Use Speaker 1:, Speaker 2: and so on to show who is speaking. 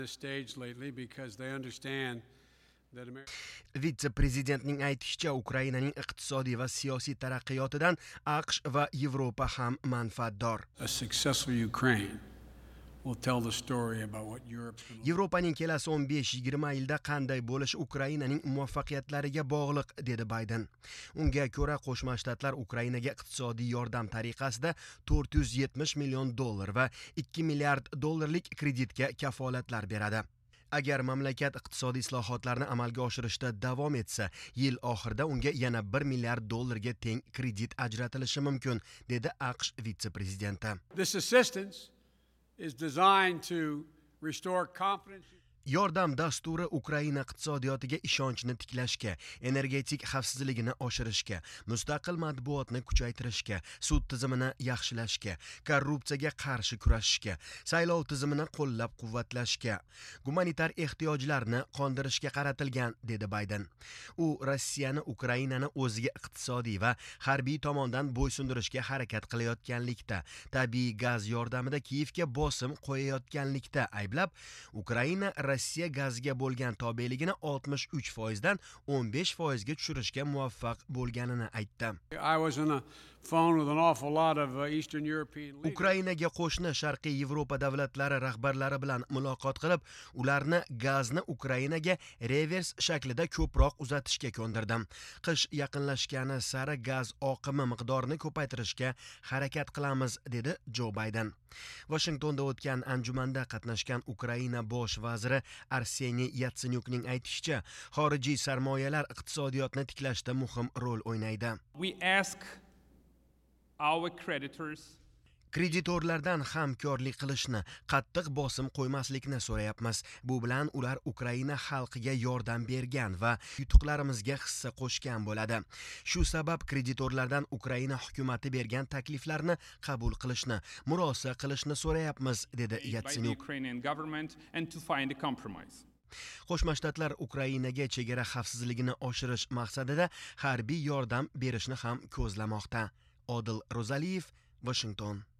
Speaker 1: Vitse-prezidentning aytishicha, Ukrainaning iqtisodiy va siyosiy taraqqiyotidan AQSh va Yevropa ham manfaatdor. Yevropaning kelasi 15-20 yilda qanday bo'lishi Ukrainaning muvaffaqiyatlariga bog'liq, dedi Bayden. Unga ko'ra, Qo'shma Shtatlar Ukrainaga iqtisodiy yordam tariqasida $470 million va $2 milliard kreditga kafolatlar beradi. Agar mamlakat iqtisodiy islohotlarni amalga oshirishda davom etsa, yil oxirida unga yana $1 milliard ga teng kredit ajratilishi mumkin, dedi AQSh vitse-prezidenti.
Speaker 2: This assistance is designed to restore confidence.
Speaker 1: Yordam dasturi Ukraina iqtisodiyotiga ishonchni tiklashga, energetik xavfsizligini oshirishga, mustaqil matbuotni kuchaytirishga, sud tizimini yaxshilashga, korrupsiyaga qarshi kurashishga, saylov tizimini qo'llab-quvvatlashga, gumanitar ehtiyojlarni qondirishga qaratilgan, dedi Bayden. U Rossiyani Ukrainani o'ziga iqtisodiy va harbiy tomondan bo'ysundirishga harakat qilayotganlikda, tabiiy gaz yordamida Kiyevga bosim qo'yayotganlikda ayblab, Ukraina Rossiya gaziga bo'lgan tobeligini 63% dan 15% ga tushirishga muvaffaq bo'lganini aytdi. Ukrainaga qo'shni Sharqiy Yevropa davlatlari rahbarlari bilan muloqot qilib, ularni gazni Ukrainaga revers shaklida ko'proq uzatishga ko'ndirdim. Qish yaqinlashgani sari gaz oqimi miqdorini ko'paytirishga harakat qilamiz, dedi Joe Biden. Washingtonda o'tgan anjumanda qatnashgan Ukraina bosh vaziri Arseniy Yatsenyukning aytishicha, xorijiy sarmoyalar iqtisodiyotni tiklashda muhim rol o'ynaydi.
Speaker 3: We ask our creditors
Speaker 1: Kreditorlardan hamkorlik qilishni, qattiq bosim qo'ymaslikni so'rayapmiz. Bu bilan ular Ukraina xalqiga yordam bergan va yutuqlarimizga hissa qo'shgan bo'ladi. Shu sabab kreditorlardan Ukraina hukumati bergan takliflarni qabul qilishni, murosa qilishni so'rayapmiz, dedi Yatsenyuk. Qo'shma Shtatlar Ukrainaga chegara xavfsizligini oshirish maqsadida harbiy yordam berishni ham ko'zlamoqda. Odil Ro'zaliyev, Washington.